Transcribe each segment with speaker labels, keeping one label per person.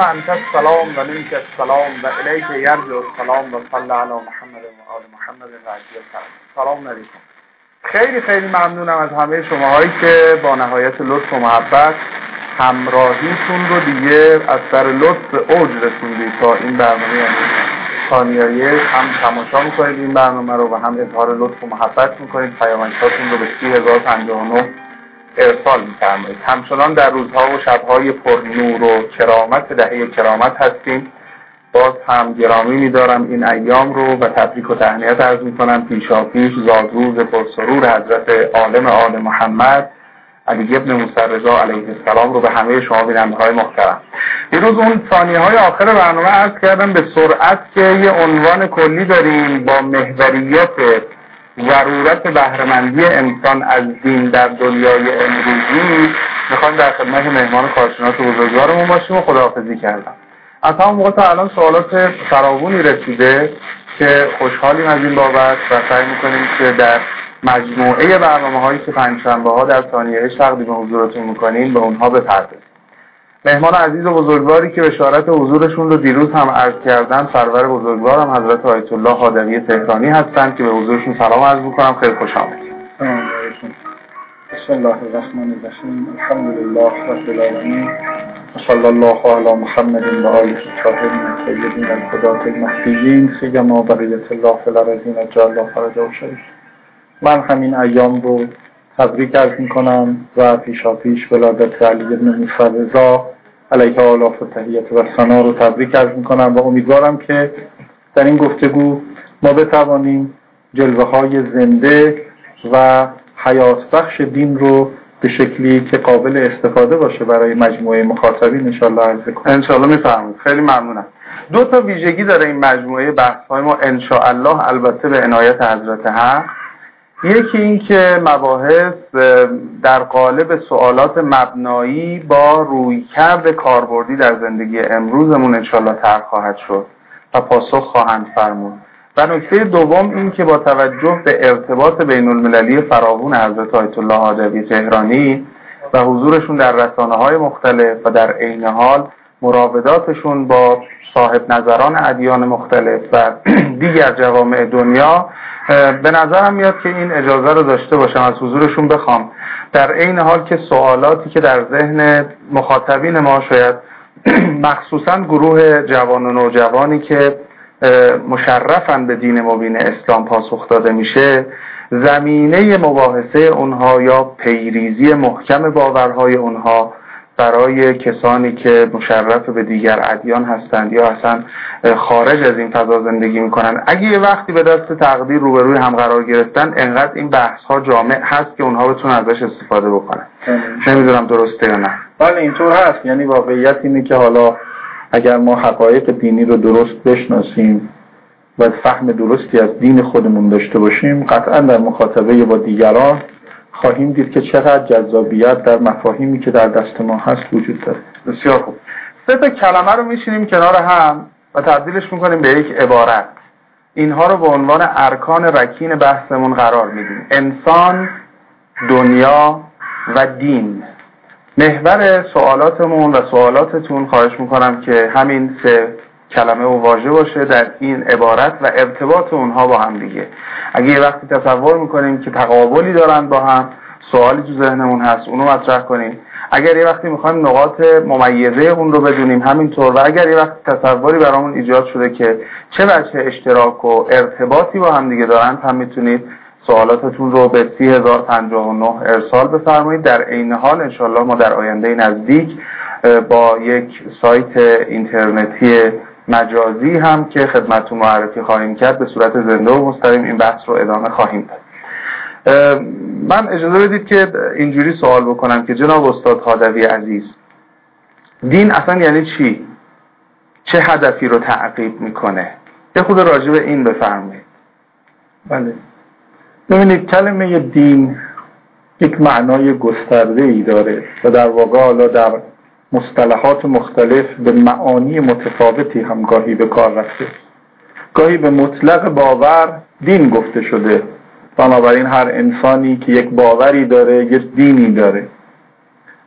Speaker 1: انت السلام و منک السلام و الیک یرجع السلام و صلی علی محمد و آل محمد و عجل سلام علیکم. خیلی خیلی ممنونم از همه شماهایی که با نهایت لطف و محبت همراهیتون رو دیگه از سر لطف به اوج رسوندید تا این برنامه، یعنی ثانیه هم تماشا میکنید این برنامه رو و هم اظهار لطف و محبت میکنید، پیامک‌هاتون رو به 30059 ارسال می‌فرمایید. همچنان در روزها و شب‌های پر نور و کرامت دهه کرامت هستیم. باز هم گرامی می‌دارم این ایام رو و تبریک و تهنیت عرض می‌کنم پیشاپیش زادروز پرسرور حضرت عالم آل محمد علی ابن موسی رضا علیه السلام رو به همه شما بیننده‌های محترم. دیروز اون ثانیه‌های آخر برنامه عرض کردم به سرعت که یه عنوان کلی داریم با محوریت ضرورت بهره‌مندی انسان از دین در دنیای امروزی. میخوایم در خدمت مهمان کارشناس بزرگوارمون باشیم و خداحافظی کردم. از همون موقع تا الان سوالات فراوانی رسیده که خوشحالیم از این بابت و سعی میکنیم که در مجموعه برنامه‌هایی که پنجشنبه‌ها در ثانیه تقدیم حضورتون میکنیم به اونها بپردازیم. مهمان عزیز و بزرگواری که بشارت حضورشون رو دیروز هم عرض کردن، سرور بزرگوارم حضرت آیت الله هادوی تهرانی هستند که به حضورشون سلام عرض میکنم. خیلی خوش آمدید.
Speaker 2: بسم الله الرحمن الرحیم. الحمدلله رب العالمین و صلی الله علی محمد و آله الطاهرین الطیبین الهداة المهدیین سیما بقیة الله فی الارضین عجل الله فرجه شریف. من همین ایام رو تبریک عرض میکنم و پیشاپیش ولادت علی ابن موسی رضا علیه آلاف و تحیت و ثنا رو تبریک عرض میکنم و امیدوارم که در این گفتگو ما بتوانیم جلوه های زنده و حیات بخش دین رو به شکلی که قابل استفاده باشه برای مجموعه مخاطبین انشالله عرض کنم.
Speaker 1: انشالله میفهمید. خیلی ممنونم. دو تا ویژگی داره این مجموعه بحث های ما انشاءالله، البته به عنایت حضرت حق. یکی این که مباحث در قالب سوالات مبنایی با رویکرد کاربردی در زندگی امروزمون انشالله طرح خواهد شد و پاسخ خواهند فرمود. و نکته دوم این که با توجه به ارتباط بین المللی فراوان حضرت آیت الله هادوی تهرانی و حضورشون در رسانه‌های مختلف و در عین حال مراوداتشون با صاحب نظران ادیان مختلف و دیگر جوامع دنیا، به نظرم میاد که این اجازه رو داشته باشم از حضورشون بخوام، در عین حال که سوالاتی که در ذهن مخاطبین ما شاید مخصوصا گروه جوان و نوجوانی که مشرفن به دین مبین اسلام پاسخ داده میشه، زمینه مباحثه اونها یا پیریزی محکم باورهای اونها برای کسانی که مشرف به دیگر ادیان هستند یا اصلا خارج از این فضا زندگی میکنن، اگه یه وقتی به دست تقدیر روبروی هم قرار گرفتن، انقدر این بحث ها جامع هست که اونها بتونن ازش استفاده بکنن. نمیدونم درسته یا نه؟
Speaker 2: بله اینطور هست. یعنی واقعیت اینه که حالا اگر ما حقایق دینی رو درست بشناسیم و فهم درستی از دین خودمون داشته باشیم، قطعا در مخاطبه با دیگران خواهیم دید که چقدر جذابیت در مفاهیمی که در دست ما هست وجود داره.
Speaker 1: بسیار خوب. سه تا کلمه رو میشینیم کنار هم و تبدیلش میکنیم به یک عبارت. اینها رو به عنوان ارکان رکین بحثمون قرار میدیم: انسان، دنیا و دین. محور سوالاتمون و سوالاتتون خواهش میکنم که همین سه کلمه و واژه باشه در این عبارت و ارتباط اونها با هم دیگه. اگه یه وقتی تصور میکنیم که تقابلی دارن با هم، سوالی تو ذهنمون هست، اونو مطرح کنیم. اگر یه وقتی میخوایم نقاط ممیزه اون رو بدونیم، همینطور. و اگر یه وقتی تصوری برامون ایجاد شده که چه وجه اشتراک و ارتباطی با هم دیگه دارن، هم میتونید سوالاتتون رو به 30059 ارسال بفرمایید. در عین حال انشالله ما در آینده نزدیک با یک سایت اینترنتی مجازی هم که خدمتتون معرفی خواهیم کرد به صورت زنده و مستقیم این بحث رو ادامه خواهیم داد. من اجازه بدید که اینجوری سوال بکنم که جناب استاد هادوی عزیز، دین اصلا یعنی چی؟ چه هدفی رو تعقیب میکنه؟ یه خود راجع به این بفرمایید.
Speaker 2: بله، ببینید کلمه دین یک معنای گسترده‌ای داره و در واقع حالا در مصطلحات مختلف به معانی متفاوتی هم گاهی به کار رفته. گاهی به مطلق باور دین گفته شده، بنابراین هر انسانی که یک باوری داره یک دینی داره.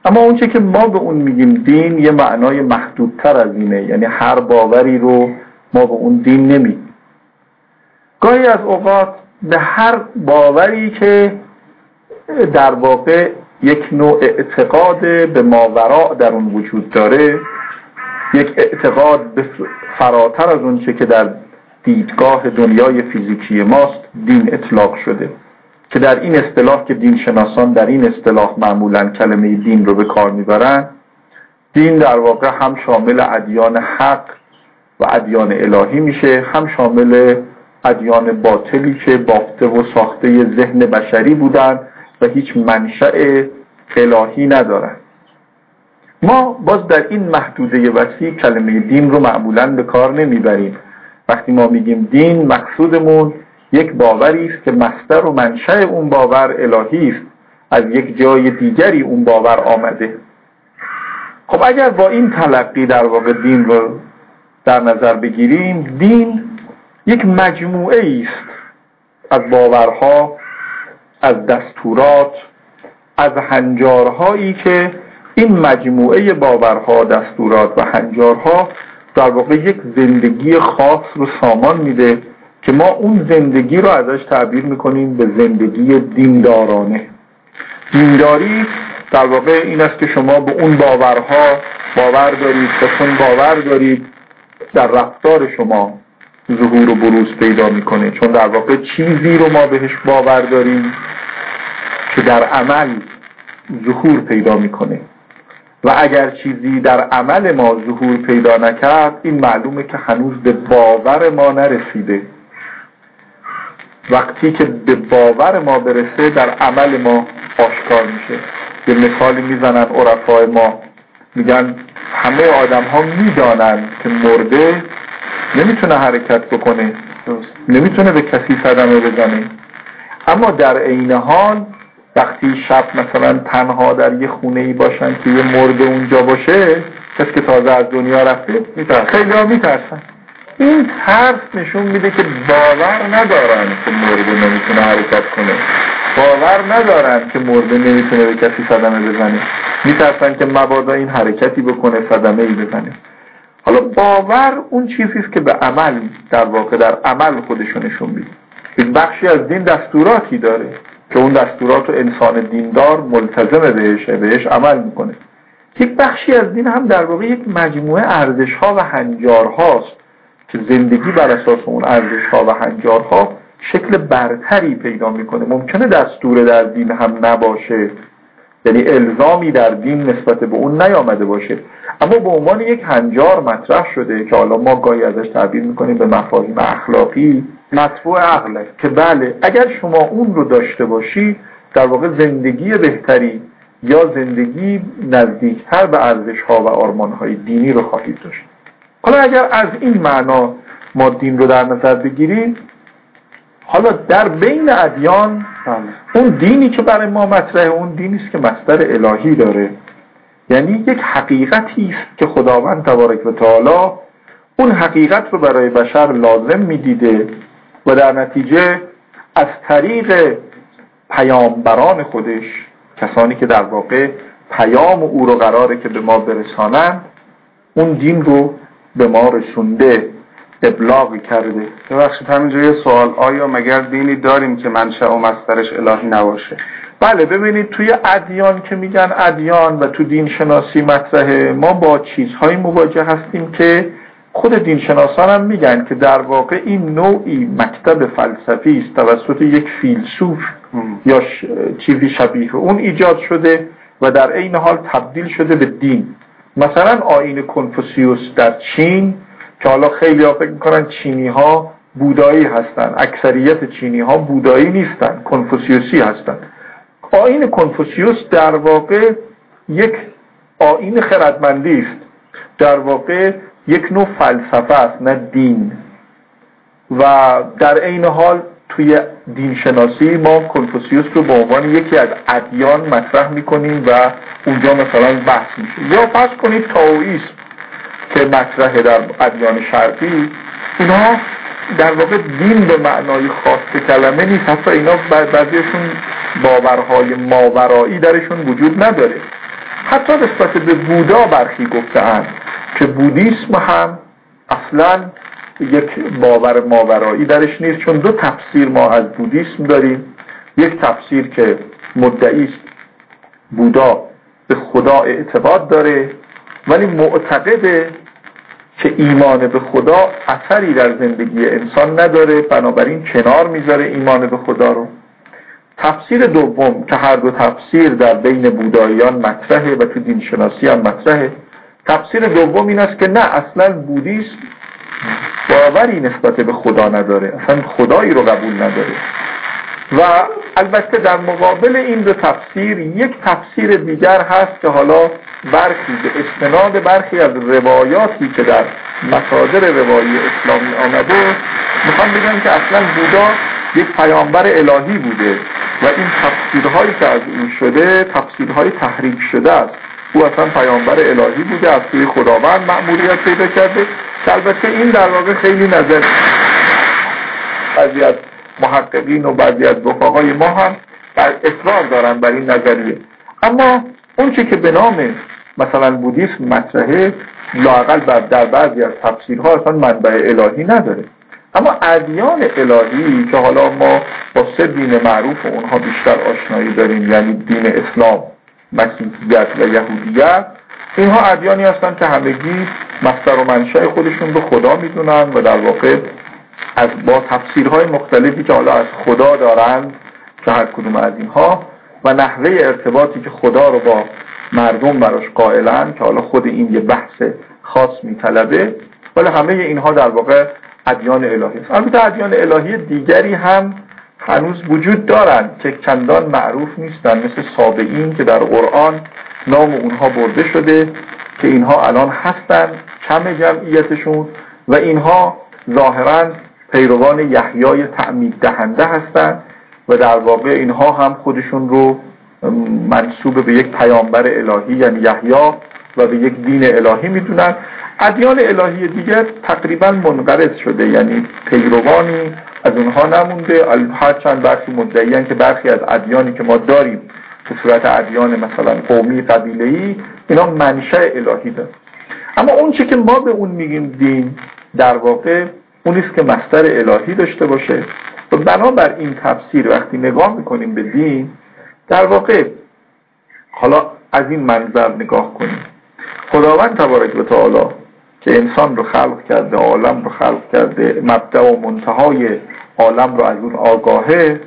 Speaker 2: اما اونچه که ما به اون میگیم دین یه معنای محدودتر از اینه، یعنی هر باوری رو ما به اون دین نمیگیم. گاهی از اوقات به هر باوری که در واقع یک نوع اعتقاد به ماوراء در اون وجود داره، یک اعتقاد به فراتر از اون چه که در دیدگاه دنیای فیزیکی ماست دین اطلاق شده، که در این اصطلاح که دین شناسان در این اصطلاح معمولاً کلمه دین رو به کار میبرن، دین در واقع هم شامل ادیان حق و ادیان الهی میشه، هم شامل ادیان باطلی که بافته و ساخته ذهن بشری بودن و هیچ منشأ الهی ندارن. ما باز در این محدوده وسیع کلمه دین رو معمولاً به کار نمیبریم. وقتی ما میگیم دین، مقصودمون یک باوری است که مصدر و منشأ اون باور الهی است، از یک جای دیگری اون باور آمده. خب اگر با این تلقی در واقع دین رو در نظر بگیریم، دین یک مجموعه است از باورها، از دستورات، از هنجارهایی که این مجموعه باورها، دستورات و هنجارها در واقع یک زندگی خاص رو سامان میده که ما اون زندگی رو ازش تعبیر میکنیم به زندگی دیندارانه. دینداری در واقع این است که شما به اون باورها باور دارید، به اون باور دارید در رفتار شما ظهور و بروز پیدا میکنه، چون در واقع چیزی رو ما بهش باور داریم که در عمل ظهور پیدا میکنه و اگر چیزی در عمل ما ظهور پیدا نکرد، این معلومه که هنوز به باور ما نرسیده. وقتی که به باور ما برسه در عمل ما آشکار میشه. یه مثالی میزنن عرفای ما، میگن همه آدم ها میدانن که مرده نمیتونه حرکت بکنه، نمیتونه به کسی صدمه بزنه، اما در عین حال وقتی شب مثلا تنها در یه خونه‌ای باشن که یه مرده اونجا باشه، کسی که تازه از دنیا رفته میترسن، خیلی ها میترسن. این ترس نشون میده که باور ندارن که مرده نمیتونه حرکت کنه، باور ندارن که مرده نمیتونه به کسی صدمه بزنه، میترسن که مبادا این حرکتی بکنه، صدمه‌ای بزنه. حالا باور اون چیزی است که به عمل در واقع در عمل خودشو نشون میده. یک بخشی از دین دستوراتی داره که اون دستورات رو انسان دیندار ملتزم بهش عمل میکنه. یک بخشی از دین هم در واقع یک مجموعه ارزش‌ها و هنجارهاست که زندگی بر اساس اون ارزش‌ها و هنجارها شکل برتری پیدا میکنه. ممکنه دستور در دین هم نباشه، یعنی الزامی در دین نسبت به اون نیامده باشه، اما به عنوان یک هنجار مطرح شده که حالا ما گاهی ازش تعبیر میکنیم به مفاهیم اخلاقی، مطبوع عقله، که بله اگر شما اون رو داشته باشی در واقع زندگی بهتری یا زندگی نزدیکتر به ارزش‌ها و آرمان‌های دینی رو خواهید داشت. حالا اگر از این معنا ما دین رو در نظر بگیریم، حالا در بین ادیان اون دینی که برای ما مطرحه اون دینی است که مصدر الهی داره، یعنی یک حقیقتی است که خداوند تبارک و تعالی اون حقیقت رو برای بشر لازم میدیده و در نتیجه از طریق پیامبران خودش، کسانی که در واقع پیام او رو قراره که به ما برسانن، اون دین رو به ما رسونده، ابلاغ کرده.
Speaker 1: ببخشید همینجا یه سوال، آیا مگر دینی داریم که منشأ و مصدرش الهی نباشه؟
Speaker 2: بله، ببینید توی ادیان که میگن ادیان و تو دین شناسی مطرحه، ما با چیزهایی مواجه هستیم که خود دین شناسان هم میگن که در واقع این نوعی مکتب فلسفی است توسط یک فیلسوف یا چیزی شبیه اون ایجاد شده و در عین حال تبدیل شده به دین. مثلا آیین کنفوسیوس در چین که حالا خیلی ها فکر میکنن چینی ها بودایی هستن، اکثریت چینی ها بودایی نیستن، کنفوسیوسی هستن. آیین کنفوسیوس در واقع یک آیین خردمندی است، در واقع یک نوع فلسفه است نه دین، و در عین حال توی دین شناسی ما کنفوسیوس رو به عنوان یکی از ادیان مطرح میکنیم و اونجا مثلا بحث میشه. یا فرض کنید تائوئیسم که مطرحه در ادیان شرقی، اونها در واقع دین به معنای خاص کلمه نیست، حتی اینا بعضیشون باورهای ماورایی درشون وجود نداره. حتی نسبت به بودا برخی گفته‌اند که بودیسم هم اصلاً یک باور ماورایی درش نیست، چون دو تفسیر ما از بودیسم داریم. یک تفسیر که مدعی است بودا به خدا اعتقاد داره ولی معتقده که ایمان به خدا اثری در زندگی انسان نداره، بنابراین کنار میذاره ایمان به خدا رو. تفسیر دوم که هر دو تفسیر در بین بوداییان مطرحه و تو دین شناسی هم مطرحه، تفسیر دوم این است که نه، اصلا بودیسم باوری نسبت به خدا نداره، اصلا خدایی رو قبول نداره. و البته در مقابل این دو تفسیر یک تفسیر دیگر هست که حالا برخی به استناد برخی از روایاتی که در مصادر روایی اسلامی آمده میخوام بگم که اصلا بودا یک پیامبر الهی بوده و این تفسیرهایی که از او شده تفسیرهای تحریف شده است. او اصلا پیامبر الهی بوده، از سوی خداوند مأموریت پیدا کرده. البته این در واقع خیلی نظر بعضی از محققین و بعضی از رفقای ما هم اصرار دارن بر این نظریه. اما اون چی که به نام مثلا بودیسم مطرحه لااقل در بعضی از تفسیرها اصلا منبع الهی نداره. اما ادیان الهی که حالا ما با سه دین معروف و اونها بیشتر آشنایی داریم، یعنی دین اسلام، مسیحیت و یهودیت، اینها ادیانی هستن که همگی مصدر و منشأ خودشون به خدا میدونن و در واقع از با تفسیرهای مختلفی که حالا از خدا دارند که هر کدوم از اینها و نحوه ارتباطی که خدا رو با مردم براش قائلن که حالا خود این یه بحث خاص میطلبه، ولی همه اینها در واقع ادیان الهی است. البته ادیان الهی دیگری هم هنوز وجود دارند که چندان معروف نیستن، مثل سابعین که در قرآن نام اونها برده شده که اینها الان هستن، کم جمعیتشون، و اینها ظاهراً پیروان یحیای تعمید دهنده هستند و در واقع اینها هم خودشون رو منسوب به یک پیامبر الهی یعنی یحیی و به یک دین الهی میدونن. ادیان الهی دیگر تقریبا منقرض شده، یعنی پیروانی از اونها نمونده. هرچند برخی مدعیان که برخی از ادیانی که ما داریم به صورت ادیان مثلا قومی قبیله‌ای اینا منشأ الهی داره. اما اون چی که ما به اون میگیم دین در واقع اونیست که مصدر الهی داشته باشه و بنابر این تفسیر وقتی نگاه میکنیم به دین در واقع حالا از این منظر نگاه کنیم. خداوند تبارک و تعالی که انسان رو خلق کرده، عالم رو خلق کرده، مبدأ و منتهای عالم رو از اون آگاهه،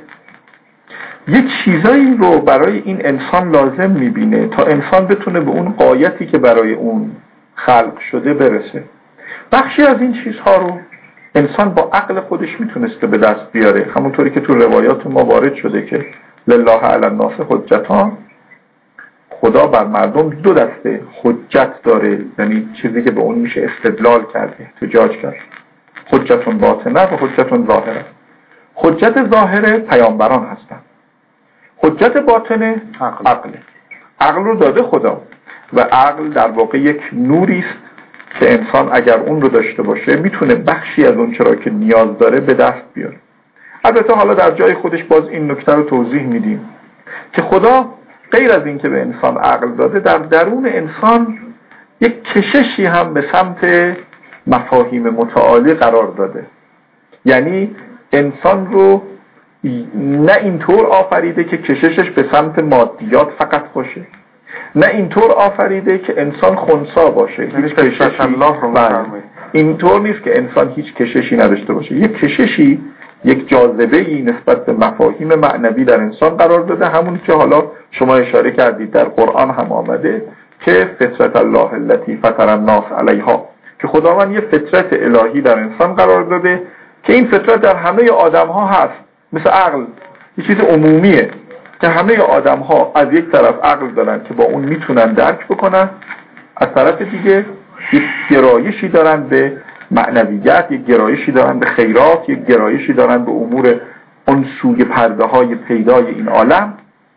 Speaker 2: یک چیزایی رو برای این انسان لازم میبینه تا انسان بتونه به اون غایتی که برای اون خلق شده برسه. بخشی از این چیزها رو انسان با عقل خودش میتونسته به دست بیاره، همونطوری که تو روایات ما وارد شده که لله علی الناس حجتان، خدا بر مردم دو دسته حجت داره، یعنی چیزی که به اون میشه استدلال کرده، احتجاج کرد. حجتون باطنه و حجتون ظاهره. حجت ظاهره پیامبران هستن، حجت باطنه عقله. عقل رو داده خدا و عقل در واقع یک نوری است که انسان اگر اون رو داشته باشه میتونه بخشی از اون چرا که نیاز داره به دست بیاره. البته حالا در جای خودش باز این نکته رو توضیح میدیم که خدا غیر از این که به انسان عقل داده، در درون انسان یک کششی هم به سمت مفاهیم متعالی قرار داده. یعنی انسان رو نه اینطور آفریده که کششش به سمت مادیات فقط باشه، نه اینطور آفریده که انسان خنثی باشه، هیچ کششی الله رو اینطور نیست که انسان هیچ کششی نداشته باشه. یک کششی، یک جاذبه‌ای نسبت به مفاهیم معنوی در انسان قرار داده، همون که حالا شما اشاره کردید در قرآن هم آمده که فطرت الله التي فطر الناس علیها، که خداوند یه فطرت الهی در انسان قرار داده که این فطرت در همه آدم‌ها هست، مثل عقل یه چیز عمومیه که همه آدم‌ها از یک طرف عقل دارن که با اون میتونن درک بکنن، از طرف دیگه یک گرایشی دارن به معنویت، یک گرایشی دارن به خیرات، یک گرایشی دارن به امور اون سوی پرده های پیدای این عالم.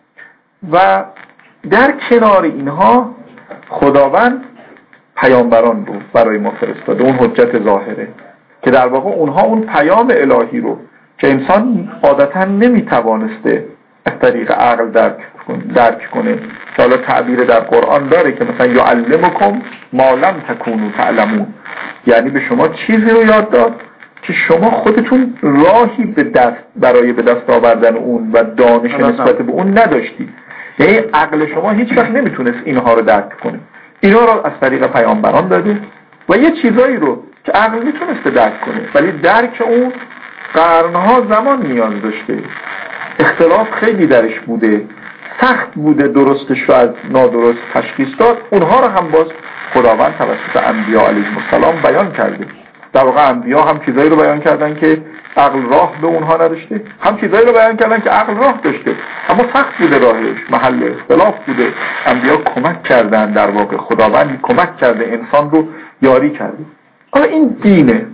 Speaker 2: و در کنار اینها خداوند پیامبران رو برای ما فرستاده، اون حجت ظاهره که در واقع اونها اون پیام الهی رو که انسان عادتا نمیتوانسته از طریق عقل درک درک کنه. که حالا تعبیر در قرآن داره که مثلا یعلمکم ما لم تکونوا تعلمون، یعنی به شما چیزی رو یاد داد که شما خودتون راهی برای به دست آوردن اون و دانش نسبت به اون نداشتید. یعنی عقل شما هیچ وقت نمیتونست اینها رو درک کنه. اینا رو از طریق پیامبران داده و یه چیزایی رو که عقل میتونسته درک کنه ولی درک اون قرنها زمان نیاز داشته، اختلاف خیلی درش بوده، سخت بوده درستش رو از نادرست تشخیص داد. اونها رو هم باز خداوند توسط انبیا علیهم السلام بیان کرده. در واقع انبیا هم چیزایی رو بیان کردن که عقل راه به اونها نداشته، هم چیزایی رو بیان کردن که عقل راه داشته، اما سخت بوده راهش، محل اختلاف بوده. انبیا کمک کردن، در واقع خداوند کمک کرده، انسان رو یاری کرده. حالا این دینه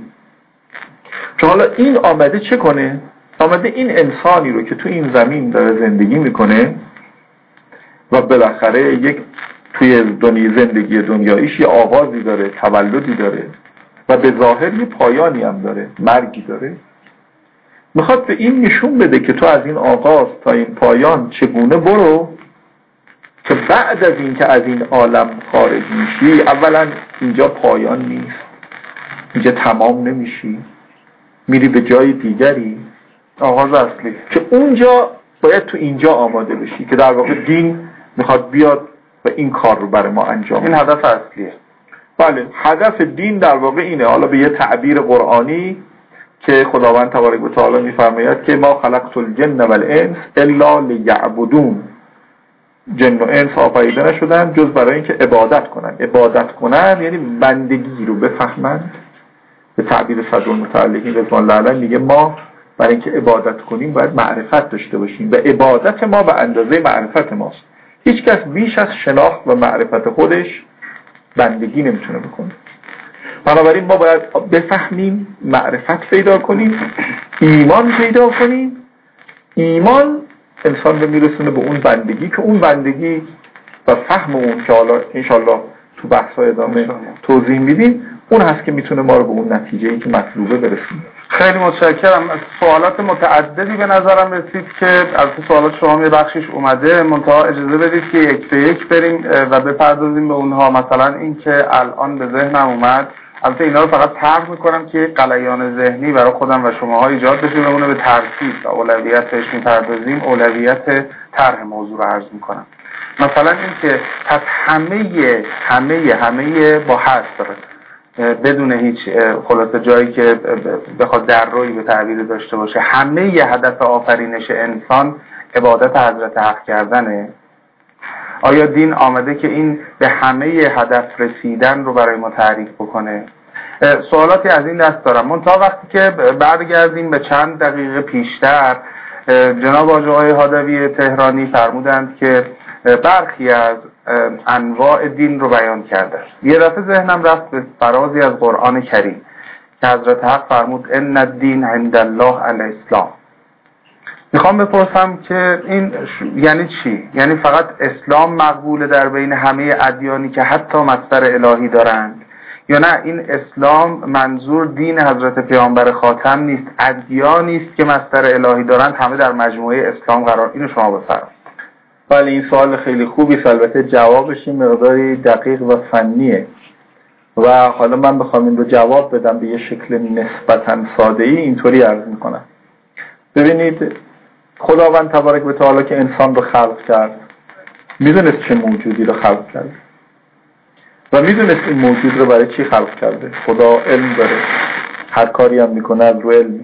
Speaker 2: که حالا این آمده چه کنه؟ آمده این انسانی رو که تو این زمین داره زندگی میکنه و بالاخره یک توی زندگی دنیاییش یه آغازی داره، تولدی داره و به ظاهر یه پایانی هم داره، مرگی داره. میخواد به این نشون بده که تو از این آغاز تا این پایان چگونه برو که بعد از این که از این عالم خارج میشی، اولا اینجا پایان نیست، اینجا تمام نمیشی، میری به جای دیگری، آغاز اصلی که اونجا باید تو اینجا آماده بشی که در واقع دین میخواد بیاد و این کار رو برای ما انجام. این هدف اصلیه. بله، هدف دین در واقع اینه. حالا به یه تعبیر قرآنی که خداوند تبارک و تعالی میفرماید که ما خلقت الجن والانس الا لیعبدون، جن و انس آفریده نشدن جز برای اینکه عبادت کنن. عبادت کنن یعنی بندگی رو بفهمند. به تعبیر صدر المتعلقین رضوان الله علیه میگه ما برای اینکه عبادت کنیم باید معرفت داشته باشیم و عبادت ما به اندازه معرفت ماست. هیچ کس بیش از شناخت و معرفت خودش بندگی نمیتونه بکنه. بنابراین ما باید بفهمیم، معرفت پیدا کنیم، ایمان پیدا کنیم. ایمان انسان رو میرسونه به اون بندگی که اون بندگی و فهم اون که حالا انشالله تو بحث‌های ادامه توضیح میدیم، اون هست که میتونه ما رو به اون نتیجه‌ای که مطلوبه برسونه.
Speaker 1: خیلی متشکرم. سوالات متعددی به نظرم رسید که از سوالات شما یه بخشش اومده، منتها اجازه بدید که یک به یک بریم و بپردازیم به اونها. مثلا این که الان به ذهنم اومد، البته اینا رو فقط طرح میکنم که غلیان ذهنی برای خودم و شماها ایجاد بشه، بمونه به ترتیب و اولویت بهش میپردازیم. اولویت طرح موضوع رو عرض میکنم. مثلا این که پس همه با حذف داره، بدون هیچ خلاصه جایی که بخواد در روی به تعبیر داشته باشه، همه هدف آفرینش انسان عبادت حضرت حق کردنه. آیا دین آمده که این به همه هدف رسیدن رو برای ما تعریف بکنه؟ سوالاتی از این دست دارم. منتها وقتی که برگردیم به چند دقیقه پیشتر، جناب آقای هادوی تهرانی فرمودند که برخی از انواع دین رو بیان کرده. یه دفعه ذهنم رفت به فرازی از قرآن کریم که حضرت حق فرمود ان الدین عند الله الاسلام. میخوام بپرسم که این یعنی چی؟ یعنی فقط اسلام مقبوله در بین همه ادیانی که حتی مصدر الهی دارند، یا نه این اسلام منظور دین حضرت پیامبر خاتم نیست، ادیانی است که مصدر الهی دارند همه در مجموعه اسلام قرار؟ اینو شما بفرمایید.
Speaker 2: بله، این سوال خیلی خوبی، البته جوابش این مقداری دقیق و فنیه و حالا من بخوام این رو جواب بدم به یه شکل نسبتاً ساده‌ای اینطوری عرض میکنم. ببینید، خداوند تبارک و تعالی که انسان رو خلق کرد میدونست چه موجودی رو خلق کرد و میدونست این موجود رو برای چی خلق کرده. خدا علم داره، هر کاری هم میکنه از رو علم،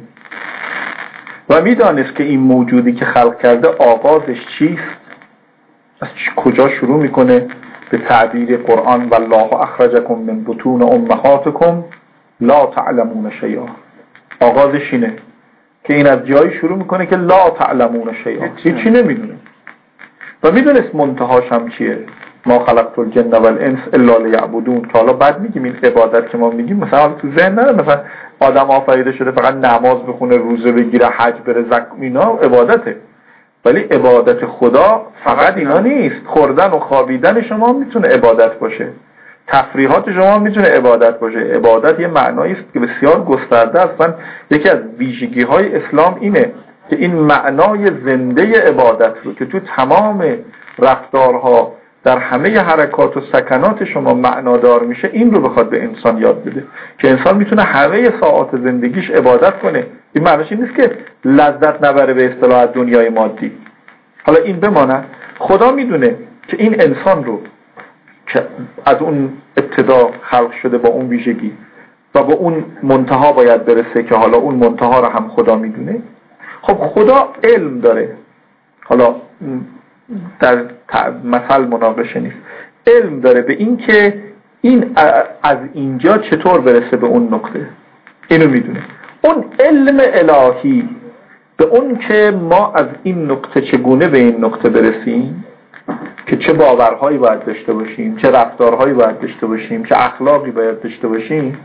Speaker 2: و میدانست که این موجودی که خلق کرده آغازش چیست، از کجا شروع میکنه. به تعبیر قرآن والله اخرجکم من بطون امهاتکم لا تعلمون شیئا، آغازش اینه که این از جایی شروع میکنه که لا تعلمون شیئا، هیچی نمیدونه و میدونست منتهاش هم چیه. ما خلقت الجن والانس الا لیعبدون. که حالا بعد میگیم این عبادت که ما میگیم مثلا تو ذهن نره مثلا آدم آفریده شده فقط نماز بخونه، روزه بگیره، حج بره، زکات، اینا عبادته. ولی عبادت خدا فقط اینا نیست. خوردن و خوابیدن شما میتونه عبادت باشه، تفریحات شما میتونه عبادت باشه. عبادت یه معنایی است که بسیار گسترده است. یکی از ویژگی‌های اسلام اینه که این معنای زنده عبادت رو که تو تمام رفتارها در همه حرکات و سکنات شما معنادار میشه، این رو بخواد به انسان یاد بده که انسان میتونه همه ساعات زندگیش عبادت کنه. این معنیش این نیست که لذت نبره به اصطلاح از دنیای مادی. حالا این بماند، خدا میدونه که این انسان رو که از اون ابتدا خلق شده با اون ویژگی و با اون منتها باید برسه که حالا اون منتها رو هم خدا میدونه. خب خدا علم داره، حالا در مثل مناقشه نیست، علم داره به این که این از اینجا چطور برسه به اون نقطه، اینو میدونه. اون علم الهی به اون که ما از این نقطه چگونه به این نقطه برسیم، که چه باورهایی باید داشته باشیم، چه رفتارهایی باید داشته باشیم، چه اخلاقی باید داشته باشیم،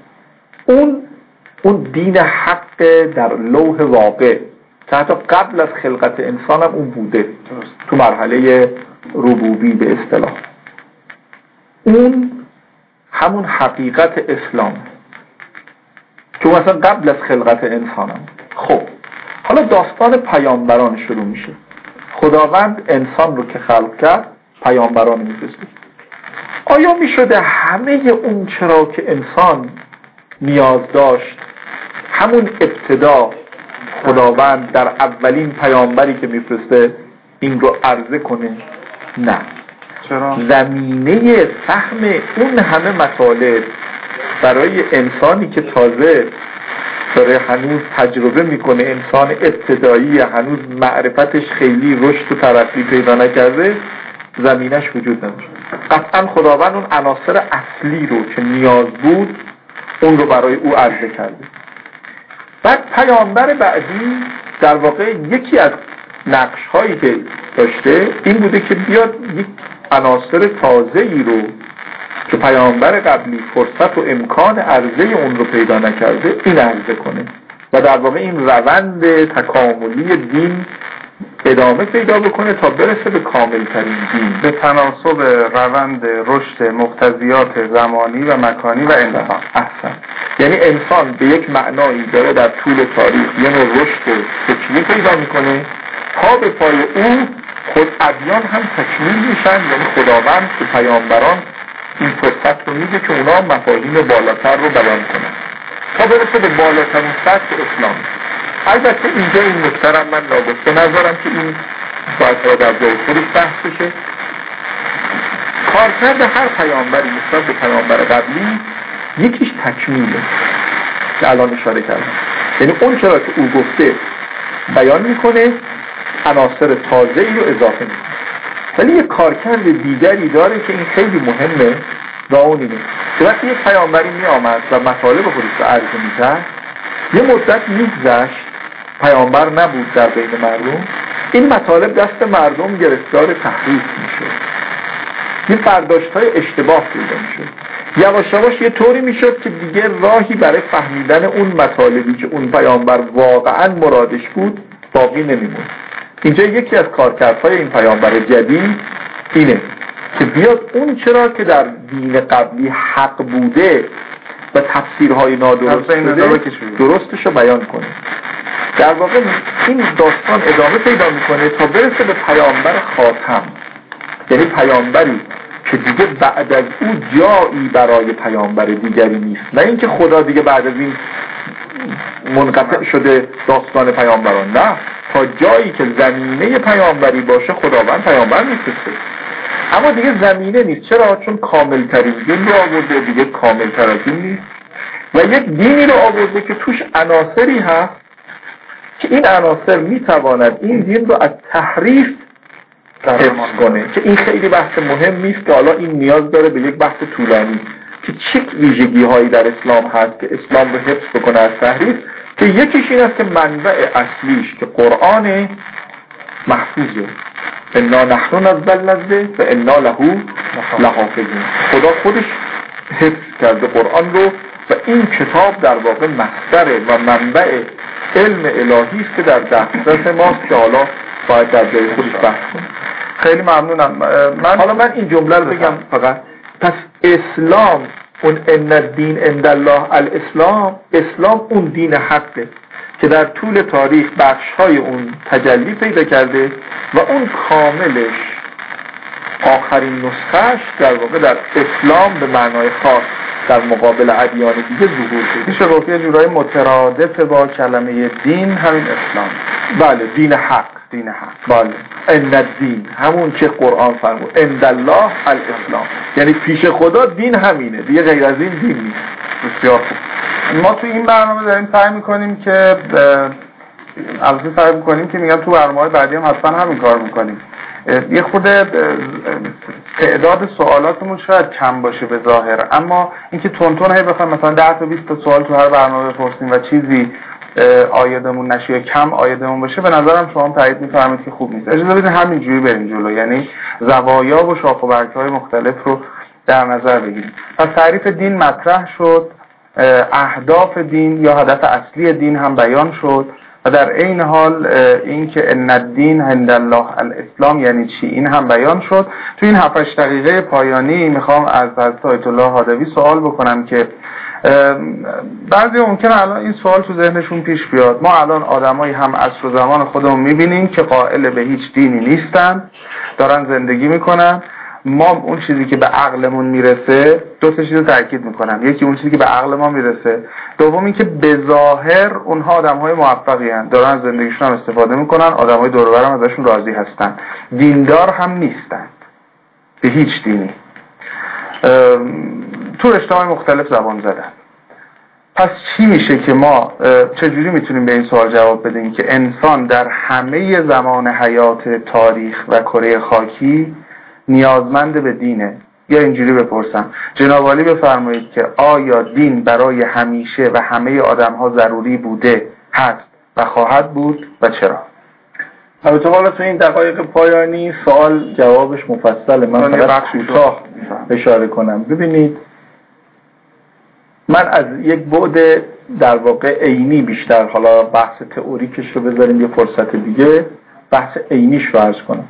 Speaker 2: اون دین حق در لوح واقع که حتی قبل از خلقت انسان هم اون بوده تو مرحله ربوبی به اصطلاح، اون همون حقیقت اسلام که مثلا قبل از خلقت انسان هم. خب حالا داستان پیامبران شروع میشه. خداوند انسان رو که خلق کرد پیامبران میفرسته. آیا میشده همه اون چرا که انسان نیاز داشت همون ابتدا خداوند در اولین پیامبری که میفرسته این رو عرضه کنه؟ نه.
Speaker 1: چرا؟
Speaker 2: زمینه فهم اون همه مطالب برای انسانی که تازه داره هنوز تجربه میکنه، انسان ابتدایی هنوز معرفتش خیلی رشد و ترقی پیدا نکرده، زمینش وجود نداره. قطعا خداوند اون عناصر اصلی رو که نیاز بود اون رو برای او عرضه کرده. بعد پیامبر بعدی در واقع یکی از نقش هایی که داشته این بوده که بیاد یک عناصر تازه‌ای رو که پیامبر قبلی فرصت و امکان عرضه اون رو پیدا نکرده این عرضه کنه و در واقع این روند تکاملی دین ادامه پیدا بکنه تا برسه به کامل ترین دین
Speaker 1: به تناسب روند رشد مقتضیات زمانی و مکانی و انتخاب.
Speaker 2: احسن. یعنی انسان به یک معنایی داره در طول تاریخ یه نوع رشد و تکمیل پیدا میکنه تا به پای او خود ادیان هم تکمیل میشن. یعنی خداوند به پیامبران این فرصت رو میده که اونا مفاهیم بالاتر رو بیان کنن تا برسه به بالاترین سطح اسلام. البته اینجا این نکته من ناگفته نذارم که این باید در جای خودش بحث بشه. کارکرد هر پیامبری نسبت به پیامبر قبلی یکیش تکمیله که الان اشاره کردم، یعنی اون چرا که او گفته بیان میکنه، عناصر تازه‌ای رو اضافه میکنه. ولی یک کارکرد دیگری داره که این خیلی مهمه و اون اینه که وقتی یک پیامبری می آمد و مطالب خودش رو عرضه میکرد، یه مدت میگذشت پیامبر نبود در بین مردم، این مطالب دست مردم گرفتار تحریف میشد، یه برداشت‌های اشتباه پیدا میشد، یواش یواش یه طوری میشد که دیگه راهی برای فهمیدن اون مطالبی که اون پیامبر واقعا مرادش بود باقی نمیموند. اینجا یکی از کارکردهای این پیامبر جدید اینه که بیاد اون چرا که در دین قبلی حق بوده و تفسیرهای نادرست درستش رو بیان کنه. در واقع این داستان ادامه پیدا میکنه تا برسه به پیامبر خاتم، یعنی پیامبری که دیگه بعد از او جایی برای پیامبر دیگری نیست. نه اینکه خدا دیگه بعد از این منقطع شده داستان پیامبران، نه، تا جایی که زمینه پیامبری باشه خداوند پیامبر میفرسته. اما دیگه زمینه نیست. چرا؟ چون کامل ترین دین رو آورده، دیگه کامل تر از این نیست و یک دینی رو آورده که توش عناصری هست که این عناصر میتواند این دین رو از تحریف حفظ کنه، که این خیلی بحث مهم نیست که حالا این نیاز داره به یک بحث طولانی که چه ویژگی هایی در اسلام هست که اسلام رو حفظ بکنه از تحریف، که یکیش این است که منبع اصلیش که قرآن محفوظه، انا نحن نزلنا الذکر و انا له لحافظون. خدا خودش حفظ کرده قرآن رو و این کتاب در واقع مصدر و منبع علم الهی است که در دسترس ماست که حالا باید در جای خودش بحث کنیم.
Speaker 1: خیلی ممنونم.
Speaker 2: من این جمله رو بگم فقط. پس اسلام اون ان الدین عند الله الاسلام، اسلام اون دین حقه که در طول تاریخ بخش‌های اون تجلی پیدا کرده و اون کاملش آخرین نسخهش در واقع در اسلام به معنای خاص در مقابل ادیان دیگه ظهور کرده. میشه گفت یه جورای مترادف با کلمه دین همین اسلام. بله، دین حق. بله، ان الدین، همون که قرآن فرمود عند الله الاسلام، یعنی پیش خدا دین همینه، دیگه غیر از این دین نیست.
Speaker 1: بسیار خوب. ما تو این برنامه داریم سعی میکنیم که میگم تو برنامه‌های بعدی هم حتما همین کار میکنیم. یه خود تعداد سوالاتمون شاید کم باشه به ظاهر، اما اینکه تون هی بخوایم مثلا 10 تا 20 تا سوال تو هر برنامه بپرسیم و چیزی آیدمون نشه یا کم آیدمون باشه، به نظرم شما تایید می‌فرمایید که خوب نیست. اجازه بدید همینجوری بریم جلو، یعنی زوایا و شاخ و برگ‌های مختلف رو در نظر بگیریم. پس تعریف دین مطرح شد، اهداف دین یا هدف اصلی دین هم بیان شد و در عین حال این که ان الدین عند الله الاسلام یعنی چی این هم بیان شد. تو این 7-8 دقیقه پایانی میخوام از حضرت آیت الله هادوی سوال بکنم که بعضی ممکنه الان این سوال تو ذهنشون پیش بیاد. ما الان آدمایی هم عصر و زمان خودمون میبینیم که قائل به هیچ دینی نیستن، دارن زندگی میکنن. ما اون چیزی که به عقلمون میرسه، دو تا چیز رو تاکید میکنم، یکی اون چیزی که به عقل ما میرسه، دوم این که به ظاهر اونها آدم‌های موفقی هستند، دارن زندگیشون هم استفاده میکنن، آدم‌های دور و برم ازشون راضی هستن، دیندار هم نیستن به هیچ دینی، تو رشته‌های مختلف زبان زدن. پس چی میشه که ما چجوری میتونیم به این سوال جواب بدیم که انسان در همه زمان حیات تاریخ و کره خاکی نیازمند به دینه؟ یا اینجوری بپرسم، جناب عالی بفرمایید که آیا دین برای همیشه و همه آدم‌ها ضروری بوده، هست و خواهد بود و چرا؟
Speaker 2: البته حالا تو این دقایق پایانی سوال جوابش مفصله، من فقط کوتاه اشاره کنم. ببینید، من از یک بعد در واقع عینی بیشتر، حالا بحث تئوریکش رو بذاریم یه فرصت دیگه، بحث عینیش رو عرض کنم.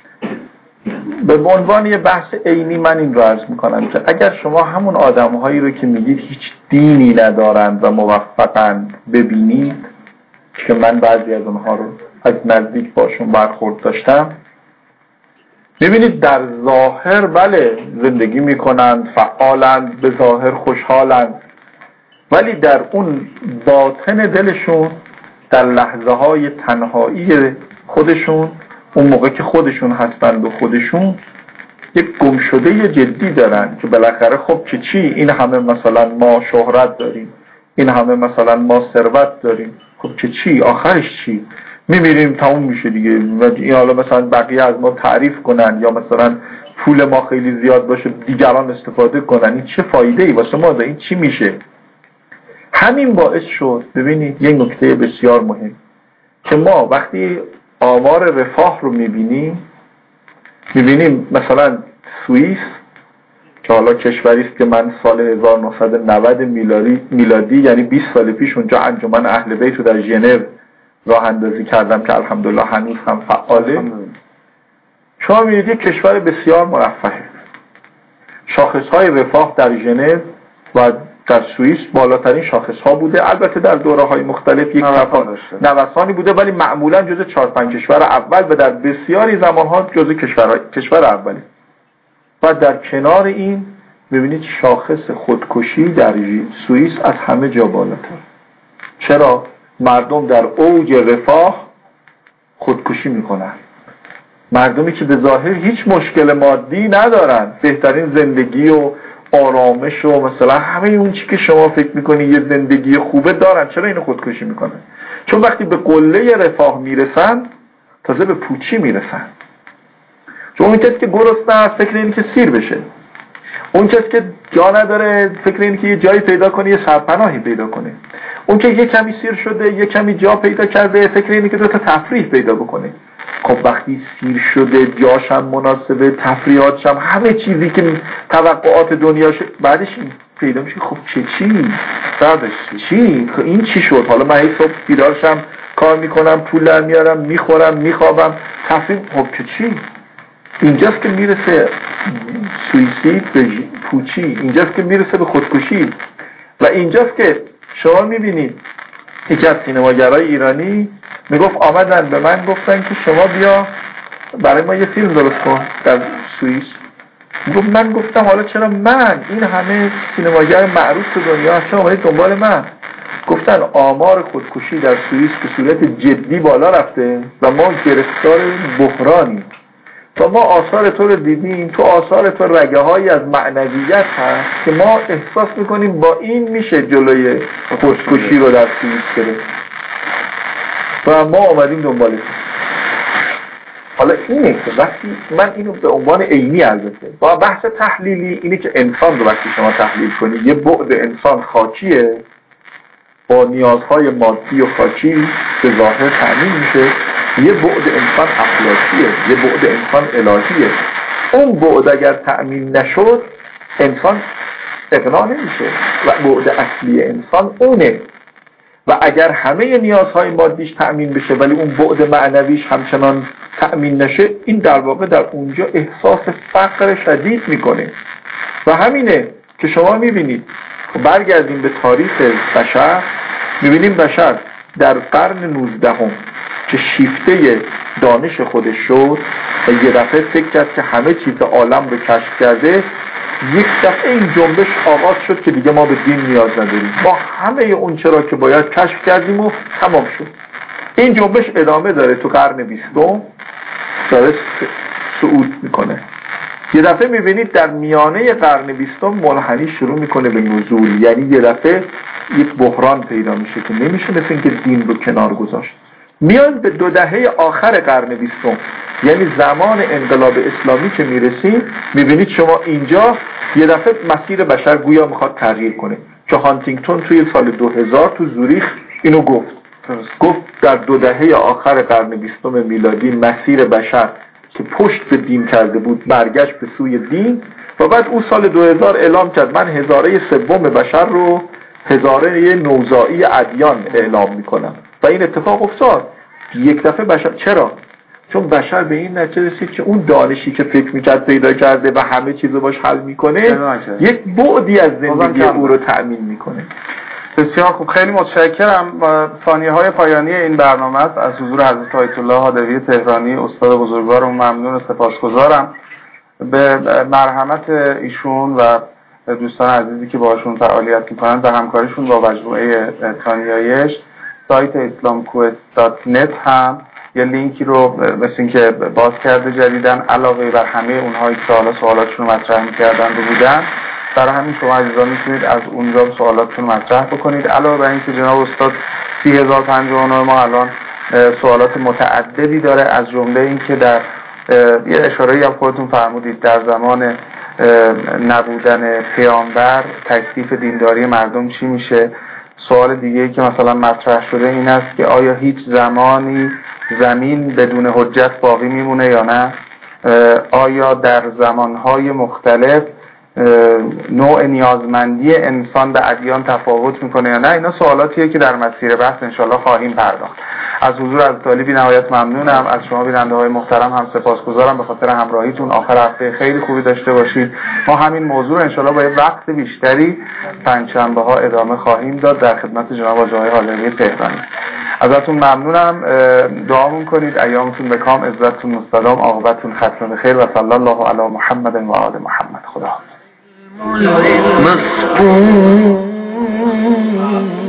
Speaker 2: به عنوان یه بحث عینی من این رو عرض میکنم که اگر شما همون آدم‌هایی رو که میگید هیچ دینی ندارند و موفقند ببینید، که من بعضی از اونها رو از نزدیک باشون برخورد داشتم، ببینید در ظاهر بله زندگی میکنند، فعالند، به ظاهر خوشحالند، ولی در اون باطن دلشون، در لحظه های تنهایی خودشون، اون موقع که خودشون هستند و خودشون، یک گمشده جدی دارن که بالاخره خب که چی، این همه مثلا ما شهرت داریم، این همه مثلا ما ثروت داریم، خب که چی، آخرش چی؟ میمیریم تموم میشه دیگه. و این حالا مثلا بقیه از ما تعریف کنن یا مثلا پول ما خیلی زیاد باشه دیگران استفاده کنن، این چه فایده ای واسه ما داره؟ این چی میشه؟ همین باعث شد، ببینید یک نکته بسیار مهم، که ما وقتی آمار رفاه رو میبینیم مثلا سوئیس که حالا کشوری است که من سال 1990 میلادی یعنی 20 سال پیش اونجا انجمن اهل بیت رو در ژنو راه اندازی کردم که الحمدلله هنوز هم فعاله. شما می‌بینید یک کشور بسیار مرفهه، شاخص‌های رفاه در ژنو و در سوئیس بالاترین شاخص‌ها بوده. البته در دوره‌های مختلف یک نوسانی بوده، ولی معمولاً جزو 4-5 کشور اول و در بسیاری زمان‌ها جزو کشور اولی. و در کنار این ببینید شاخص خودکشی در سوئیس از همه جا بالاتر. چرا؟ مردم در اوج رفاه خودکشی میکنن، مردمی که به ظاهر هیچ مشکل مادی ندارن، بهترین زندگی و آرامش و مثلا همه اون چی که شما فکر میکنی یه زندگی خوبه دارن، چرا اینو خودکشی میکنن؟ چون وقتی به قله رفاه میرسن تازه به پوچی میرسن. چون اون کسی که گرسنه است فکر اینه که سیر بشه، اون کسی که جا نداره فکر اینه که یه جایی پیدا کنه، یه سرپناهی پیدا کنه، اون که یه کمی سیر شده یه کمی جا پیدا کرده فکر اینه که 2 تا تفریح پیدا بکنه. خب وقتی سیر شده، جاش هم مناسبه، تفریحاتش هم، همه چیزی که توقعات دنیا شد، بعدش پیدا میشه خب چی؟ بعدش چی؟ این چی شد؟ حالا من هی صبح بیدار شم، کار میکنم، پول در میارم، میخورم، میخوابم، تفریح، خب چی؟ اینجاست که میرسه سویسید به پوچی، اینجاست که میرسه به خودکشی و اینجاست که شما میبینید یکی از سینماگرای ایرانی میگفت آمدن به من گفتن که شما بیا برای ما یه فیلم درست کن در سوئیس. میگفت من گفتم حالا چرا من؟ این همه سینماگر معروف تو دنیا چرا اومدید دنبال من؟ گفتن آمار خودکشی در سوئیس به صورت جدی بالا رفته و ما گرفتار بحرانیم و ما آثار تو رو دیدیم، تو آثار تو رگه هایی از معنویت هست که ما احساس میکنیم با این میشه جلوی خودکشی رو در سوئیس گرفت و ما آمدیم دنبال تو. حالا اینه که وقتی من اینو به عنوان عینی البته با بحث تحلیلی اینه که انسان رو وقتی شما تحلیل کنید یه بعد انسان خاکیه با نیازهای مادی و خاکی به ظاهر تأمین میشه، یه بعد انسان اخلاقیه، یه بعد انسان الهیه. اون بعد اگر تأمین نشد انسان اقناع نمیشه و بعد اصلی انسان اونه. و اگر همه نیازهای مادیش تأمین بشه ولی اون بعد معنویش همچنان تأمین نشه، این در واقع در اونجا احساس فقر شدید میکنه. و همینه که شما میبینید برگردیم به تاریخ بشر، میبینیم بشر در قرن 19 که شیفته دانش خودش شد و یه دفعه فکر کرد که همه چیز عالم رو کشف کرده، یک دفعه این جنبش آغاز شد که دیگه ما به دین نیاز نداریم، ما همه اون چرا که باید کشف کردیم و تمام شد. این جنبش ادامه داره تو قرن 20 داره صعود میکنه. یه دفعه میبینید در میانه قرن 20 منحنی شروع میکنه به نزول، یعنی یه دفعه یک بحران پیدا میشه که نمیشه مثل اینکه دین رو کنار گذاشت. میان به 2 دهه آخر قرن 20 یعنی زمان انقلاب اسلامی که میرسیم، میبینید شما اینجا یه دفعه مسیر بشر گویا میخواد تغییر کنه که هانتینگتون توی سال 2000 تو زوریخ اینو گفت در 2 دهه آخر قرن 20 میلادی مسیر بشر که پشت به دین کرده بود برگشت به سوی دین و بعد اون سال 2000 اعلام کرد من هزاره سوم بشر رو هزاره نوزایی ادیان اعلام میکنم و این اتفاق افتاد. یک دفعه بشر، چرا؟ چون بشر به این نتیجه رسید که اون دانشی که فکر میکرد پیدا کرده و همه چیزو باش حل میکنه یک بعدی از زندگی او رو تأمین میکنه.
Speaker 1: بسیار خوب، خیلی متشکرم. ثانیه‌های پایانی این برنامه است. از حضور حضرت آیت الله هادوی تهرانی استاد بزرگوارم ممنون و سپاسگزارم. به مرحمت ایشون و دوستان عزیزی که باشون فعالیت میکنن و همکاریشون با مجموعه ثانیایش، سایت islamquest.net هم یه لینکی رو مثل این که باز کرده جدیدن، علاوه بر همه اونهایی که سوالاتشون رو مطرح میکردن رو بودن. برای همین شما عزیزان میتونید از اونجا سوالاتتون مطرح بکنید. علاوه بر اینکه جناب استاد 30059 ما الان سوالات متعددی داره، از جمله این که در یه اشاره‌ای هم خودتون فرمودید در زمان نبودن پیامبر تکلیف دینداری مردم چی میشه. سوال دیگه‌ای که مثلا مطرح شده این است که آیا هیچ زمانی زمین بدون حجت باقی میمونه یا نه؟ آیا در زمانهای مختلف نوع نیازمندی انسان به ادیان تفاوت میکنه یا نه؟ اینا سوالاتیه که در مسیر بحث انشالله خواهیم پرداخت. از حضور از طالبی بی نهایت ممنونم. از شما بیننده های محترم هم سپاسگزارم به خاطر همراهیتون. آخر هفته خیلی خوبی داشته باشید. ما همین موضوع انشالله با یه وقت بیشتری پنجشنبه ها ادامه خواهیم داد در خدمت جناب آقای هادوی تهرانی. ازتون ممنونم. دعامون کنید ایامتون به کام، عزتتون مستدام، عاقبتتون ختم به خیر و صلی الله علی محمد و آل محمد. خدا حافظ.